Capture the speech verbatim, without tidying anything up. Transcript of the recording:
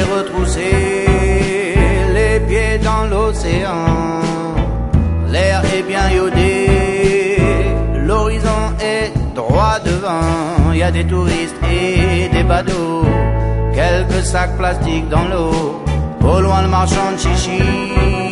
j'ai retroussé les pieds dans l'océan. L'air est bien iodé, l'horizon est droit devant. Y a des touristes et des badauds, quelques sacs plastiques dans l'eau. Au loin le marchand de chichi